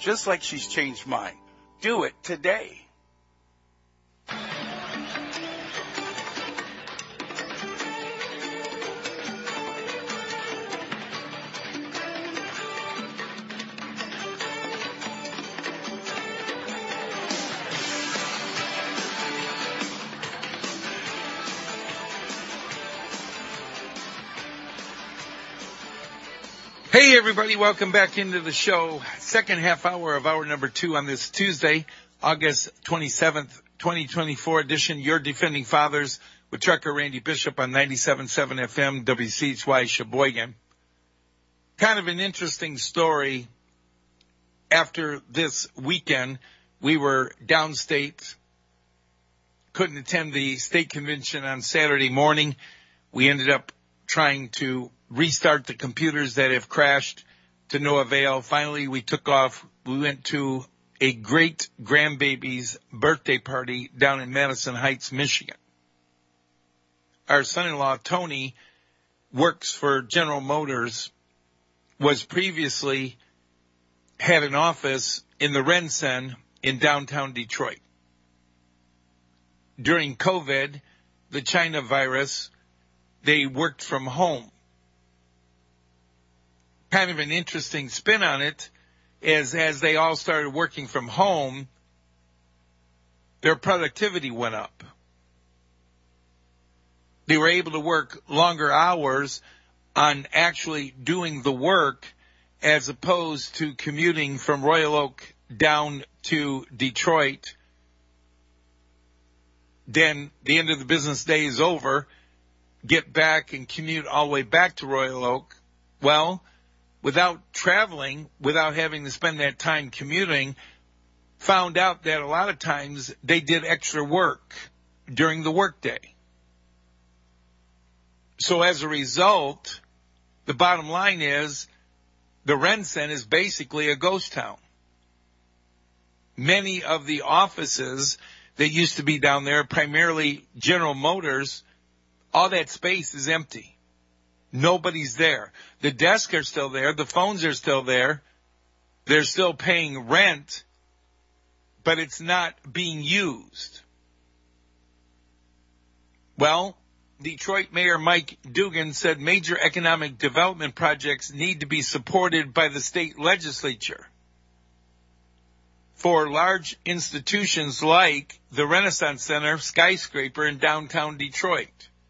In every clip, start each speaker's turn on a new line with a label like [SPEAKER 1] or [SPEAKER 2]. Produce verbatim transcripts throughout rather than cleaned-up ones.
[SPEAKER 1] just like she's changed mine. Do it today. Hey, everybody. Welcome back into the show. Second half hour of hour number two on this Tuesday, August twenty-seventh, twenty twenty-four edition. Your Defending Fathers with Trucker Randy Bishop on ninety-seven point seven F M, W C H Y Sheboygan. Kind of an interesting story. After this weekend, we were downstate, couldn't attend the state convention on Saturday morning. We ended up trying to restart the computers that have crashed to no avail. Finally, we took off. We went to a great grandbaby's birthday party down in Madison Heights, Michigan. Our son-in-law, Tony, works for General Motors, was previously had an office in the RenCen in downtown Detroit. During COVID, the China virus, they worked from home. Kind of an interesting spin on it is as they all started working from home, their productivity went up. They were able to work longer hours on actually doing the work as opposed to commuting from Royal Oak down to Detroit. Then the end of the business day is over, get back and commute all the way back to Royal Oak. Well, without traveling, without having to spend that time commuting, found out that a lot of times they did extra work during the workday. So as a result, the bottom line is the RenCen is basically a ghost town. Many of the offices that used to be down there, primarily General Motors, all that space is empty. Nobody's there. The desks are still there. The phones are still there. They're still paying rent, but it's not being used. Well, Detroit Mayor Mike Duggan said major economic development projects need to be supported by the state legislature. For large institutions like the Renaissance Center skyscraper in downtown Detroit.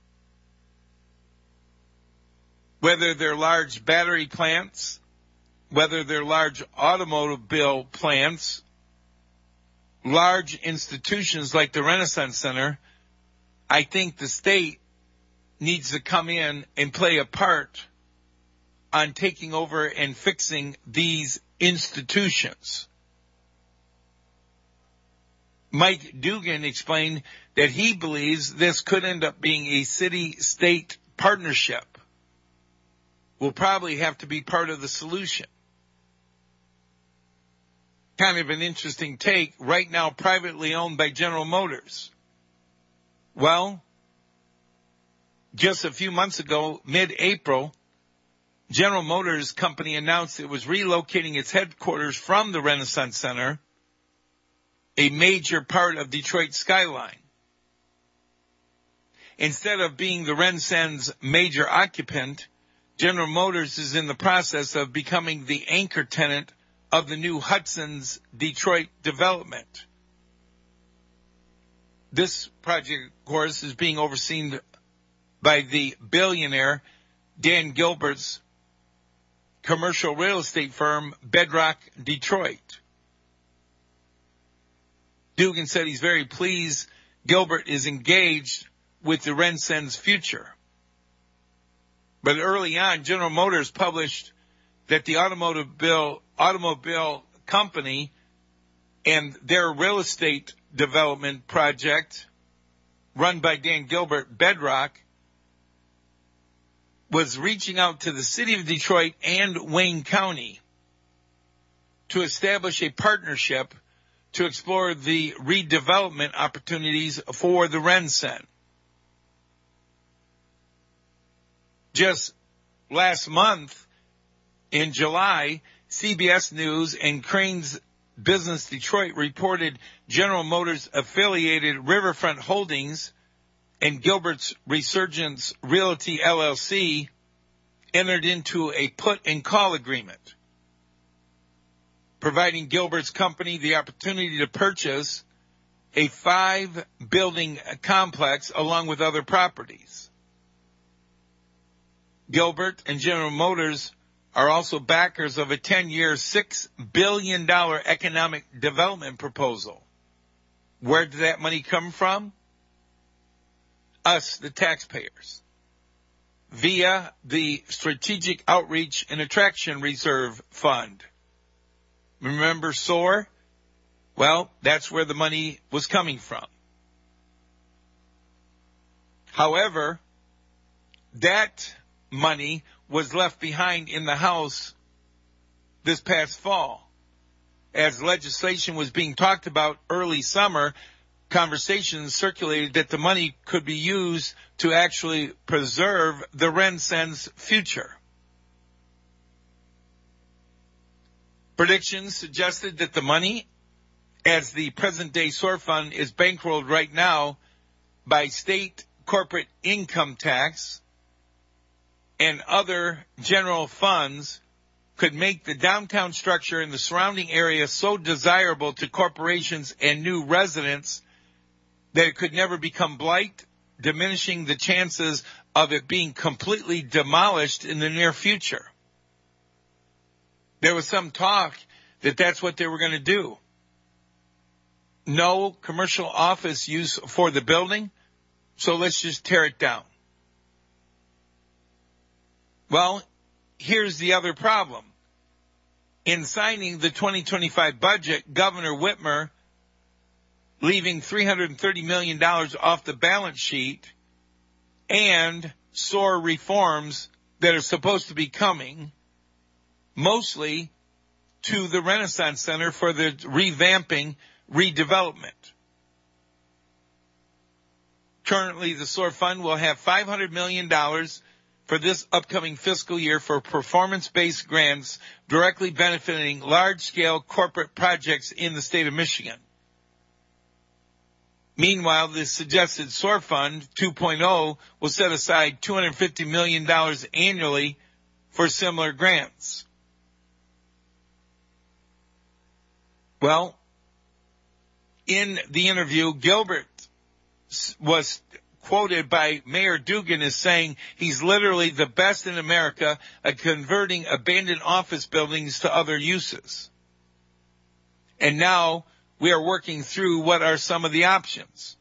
[SPEAKER 1] Whether they're large battery plants, whether they're large automobile plants, large institutions like the Renaissance Center, I think the state needs to come in and play a part on taking over and fixing these institutions. Mike Duggan explained that he believes this could end up being a city-state partnership. Will probably have to be part of the solution. Kind of an interesting take, right now privately owned by General Motors. Well, just a few months ago, mid-April, General Motors company announced it was relocating its headquarters from the Renaissance Center, a major part of Detroit's skyline. Instead of being the RenCen's major occupant, General Motors is in the process of becoming the anchor tenant of the new Hudson's Detroit development. This project, of course, is being overseen by the billionaire Dan Gilbert's commercial real estate firm, Bedrock Detroit. Duggan said he's very pleased Gilbert is engaged with the RenCen's future. But early on, General Motors published that the automobile automobile company and their real estate development project run by Dan Gilbert, Bedrock, was reaching out to the city of Detroit and Wayne County to establish a partnership to explore the redevelopment opportunities for the RenCen. Just last month, in July, C B S News and Crane's Business Detroit reported General Motors affiliated Riverfront Holdings and Gilbert's Resurgence Realty L L C entered into a put and call agreement, providing Gilbert's company the opportunity to purchase a five-building complex along with other properties. Gilbert and General Motors are also backers of a ten-year, six billion dollars economic development proposal. Where did that money come from? Us, the taxpayers, via the Strategic Outreach and Attraction Reserve Fund. Remember S O A R? Well, that's where the money was coming from. However, that money was left behind in the House this past fall. As legislation was being talked about early summer, conversations circulated that the money could be used to actually preserve the RenCen's future. Predictions suggested that the money, as the present-day S O A R fund is bankrolled right now by state corporate income tax and other general funds, could make the downtown structure and the surrounding area so desirable to corporations and new residents that it could never become blight, diminishing the chances of it being completely demolished in the near future. There was some talk that that's what they were going to do. No commercial office use for the building, so let's just tear it down. Well, here's the other problem. In signing the twenty twenty-five budget, Governor Whitmer, leaving three hundred thirty million dollars off the balance sheet, and S O A R reforms that are supposed to be coming, mostly to the Renaissance Center for the revamping, redevelopment. Currently, the S O A R fund will have five hundred million dollars for this upcoming fiscal year for performance-based grants directly benefiting large-scale corporate projects in the state of Michigan. Meanwhile, the suggested S O A R Fund two point oh will set aside two hundred fifty million dollars annually for similar grants. Well, in the interview, Gilbert was quoted by Mayor Duggan as saying he's literally the best in America at converting abandoned office buildings to other uses. And now we are working through what are some of the options.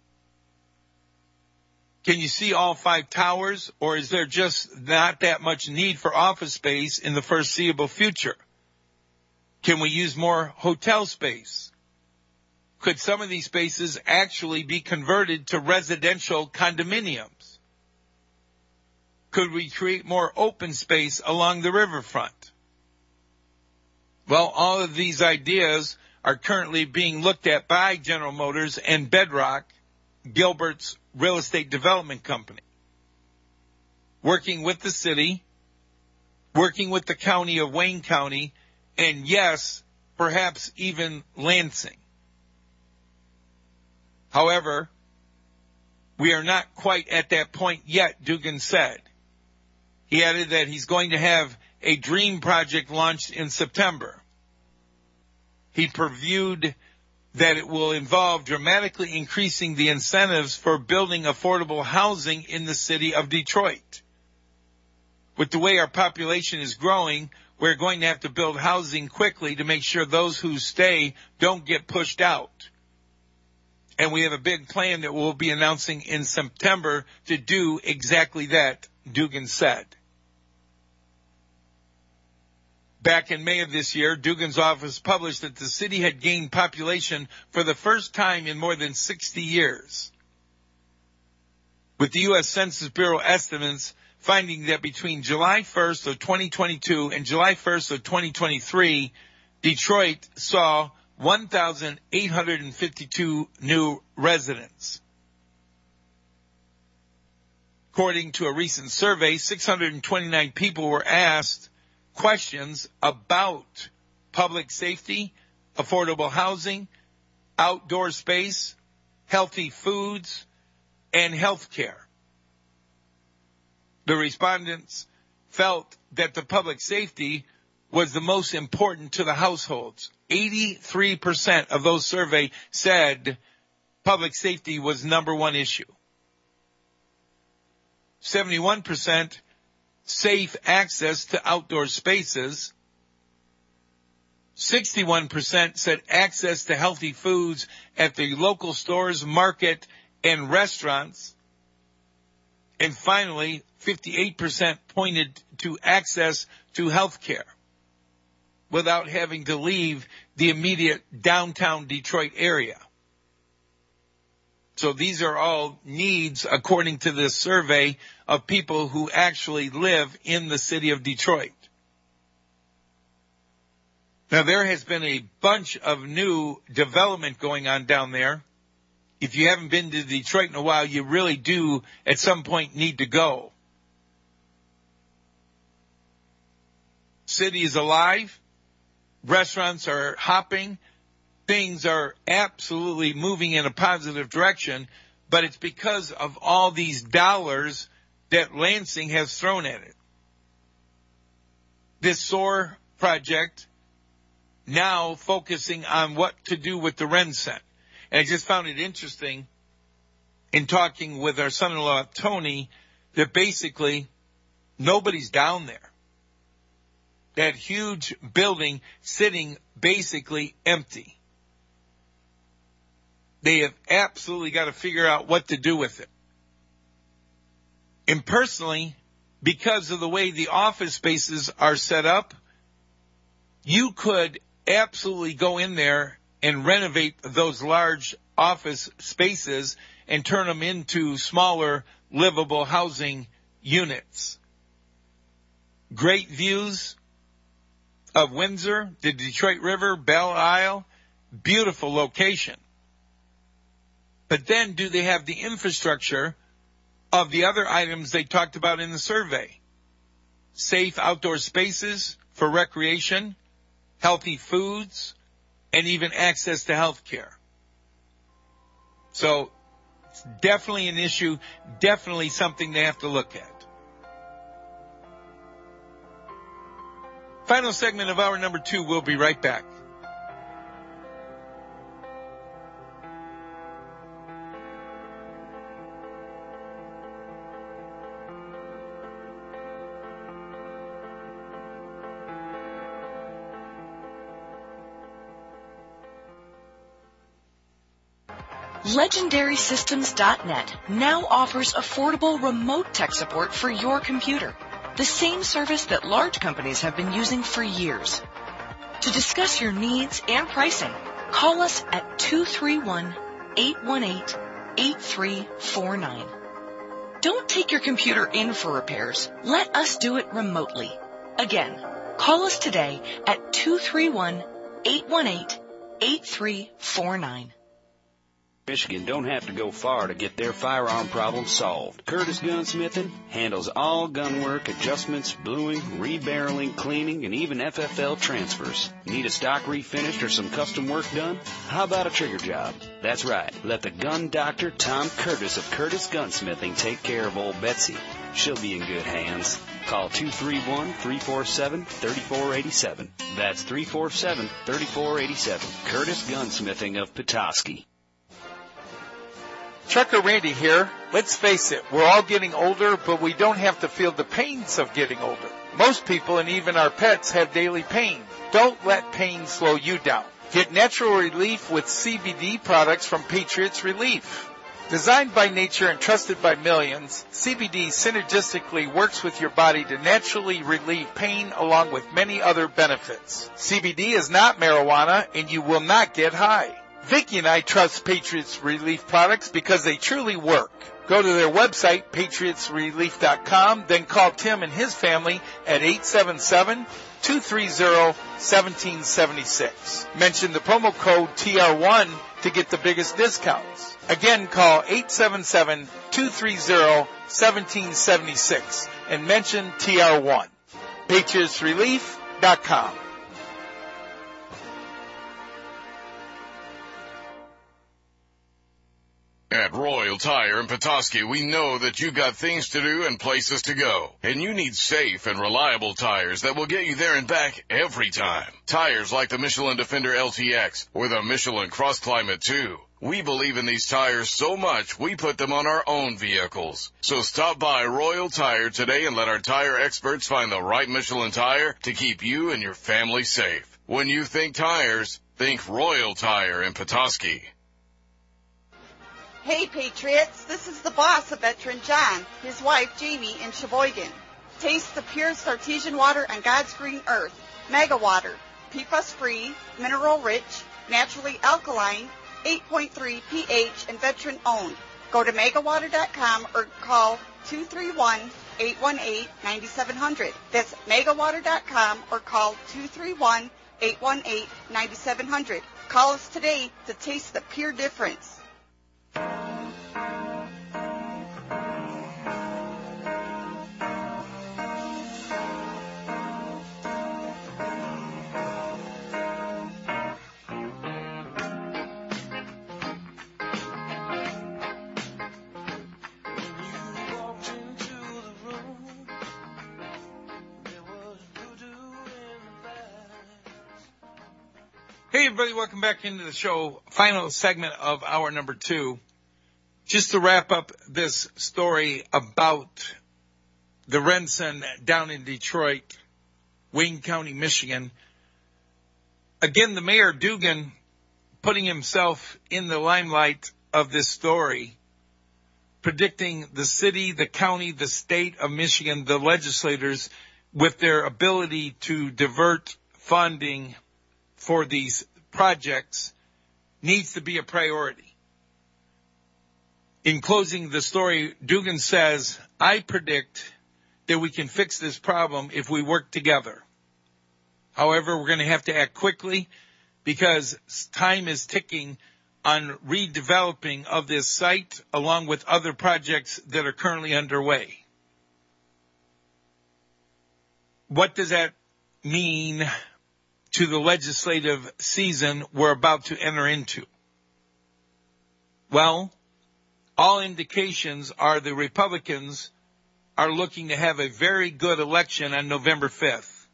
[SPEAKER 1] Can you see all five towers, or is there just not that much need for office space in the foreseeable future? Can we use more hotel space? Could some of these spaces actually be converted to residential condominiums? Could we create more open space along the riverfront? Well, all of these ideas are currently being looked at by General Motors and Bedrock, Gilbert's real estate development company, working with the city, working with the county of Wayne County, and yes, perhaps even Lansing. However, we are not quite at that point yet, Duggan said. He added that he's going to have a dream project launched in September. He previewed that it will involve dramatically increasing the incentives for building affordable housing in the city of Detroit. With the way our population is growing, we're going to have to build housing quickly to make sure those who stay don't get pushed out. And we have a big plan that we'll be announcing in September to do exactly that, Duggan said. Back in May of this year, Duggan's office published that the city had gained population for the first time in more than sixty years. With the U S Census Bureau estimates finding that between July first of twenty twenty-two and July first of twenty twenty-three, Detroit saw one thousand eight hundred fifty-two new residents. According to a recent survey, six hundred twenty-nine people were asked questions about public safety, affordable housing, outdoor space, healthy foods, and health care. The respondents felt that the public safety was the most important to the households. eighty-three percent of those surveyed said public safety was number one issue. seventy-one percent safe access to outdoor spaces. sixty-one percent said access to healthy foods at the local stores, market, and restaurants. And finally, fifty-eight percent pointed to access to health care without having to leave the immediate downtown Detroit area. So these are all needs according to this survey of people who actually live in the city of Detroit. Now, there has been a bunch of new development going on down there. If you haven't been to Detroit in a while, you really do at some point need to go. City is alive. Restaurants are hopping. Things are absolutely moving in a positive direction, but it's because of all these dollars that Lansing has thrown at it. This SOAR project now focusing on what to do with the RenCen. And I just found it interesting in talking with our son-in-law, Tony, that basically nobody's down there. That huge building sitting basically empty. They have absolutely got to figure out what to do with it. And personally, because of the way the office spaces are set up, you could absolutely go in there and renovate those large office spaces and turn them into smaller, livable housing units. Great views of Windsor, the Detroit River, Belle Isle, beautiful location. But then do they have the infrastructure of the other items they talked about in the survey? Safe outdoor spaces for recreation, healthy foods, and even access to health care. So it's definitely an issue, definitely something they have to look at. Final segment of hour number two. We'll be right back.
[SPEAKER 2] Legendary Systems dot net now offers affordable remote tech support for your computer, the same service that large companies have been using for years. To discuss your needs and pricing, call us at two three one, eight one eight, eight three four nine. Don't take your computer in for repairs. Let us do it remotely. Again, call us today at two three one, eight one eight, eight three four nine.
[SPEAKER 3] Michigan don't have to go far to get their firearm problem solved. Curtis Gunsmithing handles all gun work, adjustments, bluing, rebarreling, cleaning, and even F F L transfers. Need a stock refinished or some custom work done? How about a trigger job? That's right. Let the gun doctor, Tom Curtis of Curtis Gunsmithing, take care of old Betsy. She'll be in good hands. Call two three one, three four seven, three four eight seven. That's three four seven, three four eight seven. Curtis Gunsmithing of Petoskey.
[SPEAKER 1] Trucker Randy here. Let's face it, we're all getting older, but we don't have to feel the pains of getting older. Most people and even our pets have daily pain. Don't let pain slow you down. Get natural relief with C B D products from Patriots Relief. Designed by nature and trusted by millions, C B D synergistically works with your body to naturally relieve pain along with many other benefits. C B D is not marijuana and you will not get high. Vicki and I trust Patriots Relief products because they truly work. Go to their website, patriots relief dot com, then call Tim and his family at eight seven seven, two three zero, one seven seven six. Mention the promo code T R one to get the biggest discounts. Again, call eight seven seven, two three zero, one seven seven six and mention T R one. patriots relief dot com.
[SPEAKER 4] At Royal Tire in Petoskey, we know that you got things to do and places to go. And you need safe and reliable tires that will get you there and back every time. Tires like the Michelin Defender L T X or the Michelin Cross Climate two. We believe in these tires so much, we put them on our own vehicles. So stop by Royal Tire today and let our tire experts find the right Michelin tire to keep you and your family safe. When you think tires, think Royal Tire in Petoskey.
[SPEAKER 5] Hey, Patriots, this is the boss of Veteran John, his wife Jamie in Sheboygan. Taste the purest artesian water on God's green earth. Mega Water, P F A S-free, mineral-rich, naturally alkaline, eight point three pH, and veteran-owned. Go to mega water dot com or call two three one, eight one eight, nine seven zero zero. That's mega water dot com or call two three one, eight one eight, nine seven zero zero. Call us today to taste the pure difference.
[SPEAKER 1] Hey, everybody, welcome back into the show. Final segment of hour number two. Just to wrap up this story about the Renson down in Detroit, Wayne County, Michigan. Again, the mayor, Dugan, putting himself in the limelight of this story, predicting the city, the county, the state of Michigan, the legislators, with their ability to divert funding for these projects, needs to be a priority. In closing the story, Dugan says, I predict that we can fix this problem if we work together. However, we're going to have to act quickly because time is ticking on redeveloping of this site along with other projects that are currently underway. What does that mean to the legislative season we're about to enter into? Well, all indications are the Republicans are looking to have a very good election on November fifth.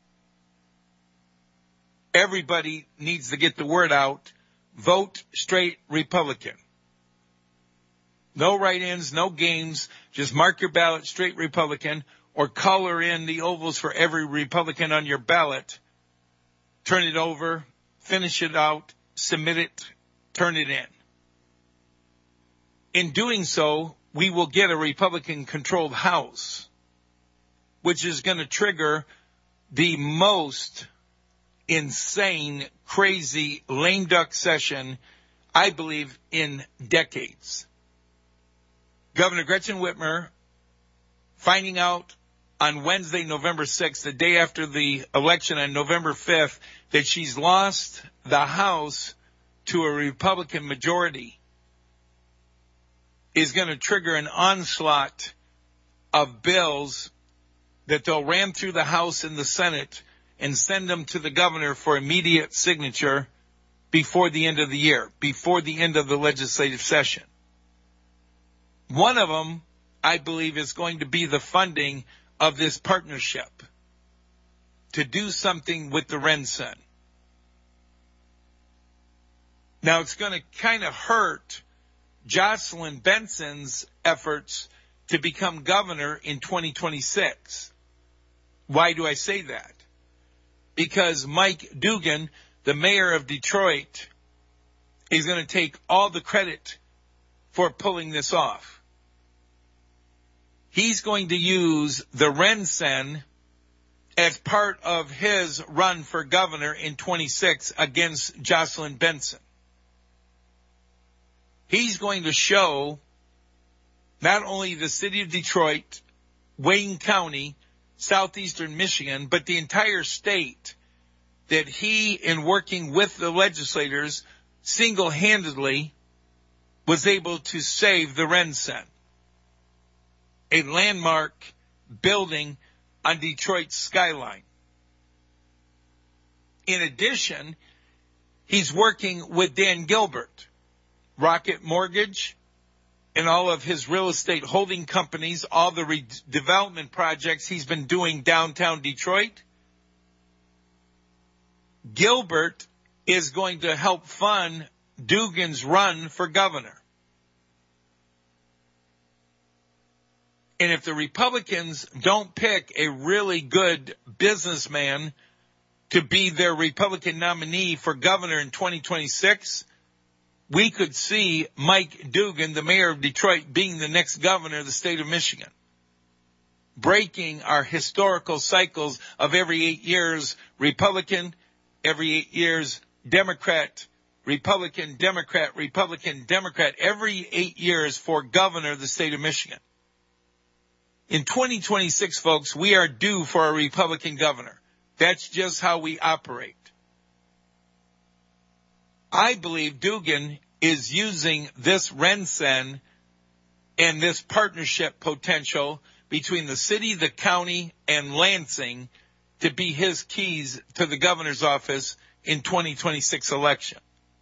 [SPEAKER 1] Everybody needs to get the word out. Vote straight Republican. No write-ins, no games. Just mark your ballot straight Republican or color in the ovals for every Republican on your ballot. Turn it over, finish it out, submit it, turn it in. In doing so, we will get a Republican-controlled House, which is going to trigger the most insane, crazy, lame duck session, I believe, in decades. Governor Gretchen Whitmer finding out on Wednesday, November sixth, the day after the election on November fifth, that she's lost the House to a Republican majority is going to trigger an onslaught of bills that they'll ram through the House and the Senate and send them to the governor for immediate signature before the end of the year, before the end of the legislative session. One of them, I believe, is going to be the funding of this partnership to do something with the Renson. Now, it's going to kind of hurt Jocelyn Benson's efforts to become governor in twenty twenty-six. Why do I say that? Because Mike Dugan, the mayor of Detroit, is going to take all the credit for pulling this off. He's going to use the Renson as part of his run for governor in twenty-six against Jocelyn Benson. He's going to show not only the city of Detroit, Wayne County, southeastern Michigan, but the entire state that he, in working with the legislators, single-handedly was able to save the Renson, a landmark building on Detroit's skyline. In addition, he's working with Dan Gilbert, Rocket Mortgage, and all of his real estate holding companies, all the redevelopment projects he's been doing downtown Detroit. Gilbert is going to help fund Dugan's run for governor. And if the Republicans don't pick a really good businessman to be their Republican nominee for governor in twenty twenty-six, we could see Mike Dugan, the mayor of Detroit, being the next governor of the state of Michigan, breaking our historical cycles of every eight years Republican, every eight years Democrat, Republican, Democrat, Republican, Democrat, every eight years for governor of the state of Michigan. In twenty twenty-six, folks, we are due for a Republican governor. That's just how we operate. I believe Dugan is using this Rensen and this partnership potential between the city, the county, and Lansing to be his keys to the governor's office in twenty twenty-six election.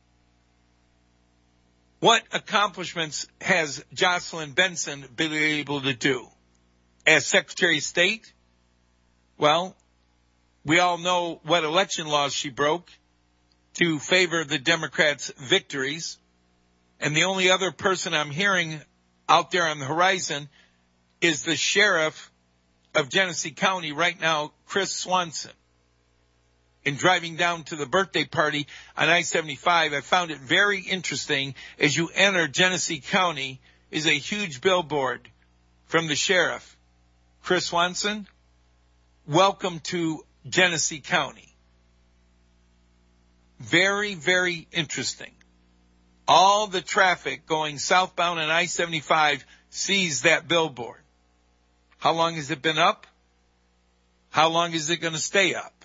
[SPEAKER 1] What accomplishments has Jocelyn Benson been able to do? As Secretary of State, well, we all know what election laws she broke to favor the Democrats' victories. And the only other person I'm hearing out there on the horizon is the sheriff of Genesee County right now, Chris Swanson. In driving down to the birthday party on I seventy-five, I found it very interesting. As you enter Genesee County is a huge billboard from the sheriff. Chris Swanson, welcome to Genesee County. Very, very interesting. All the traffic going southbound on I seventy-five sees that billboard. How long has it been up? How long is it going to stay up?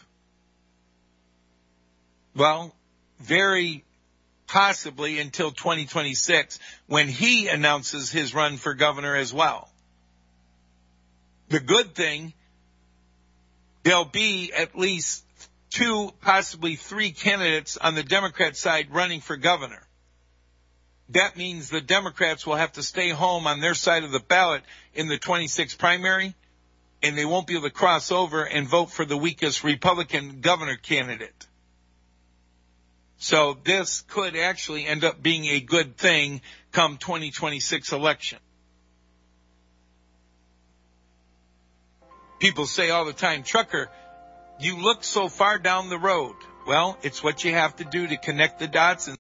[SPEAKER 1] Well, very possibly until twenty twenty-six, when he announces his run for governor as well. The good thing, there'll be at least two, possibly three candidates on the Democrat side running for governor. That means the Democrats will have to stay home on their side of the ballot in the twenty-six primary, and they won't be able to cross over and vote for the weakest Republican governor candidate. So this could actually end up being a good thing come twenty twenty-six election. People say all the time, Trucker, you look so far down the road. Well, it's what you have to do to connect the dots and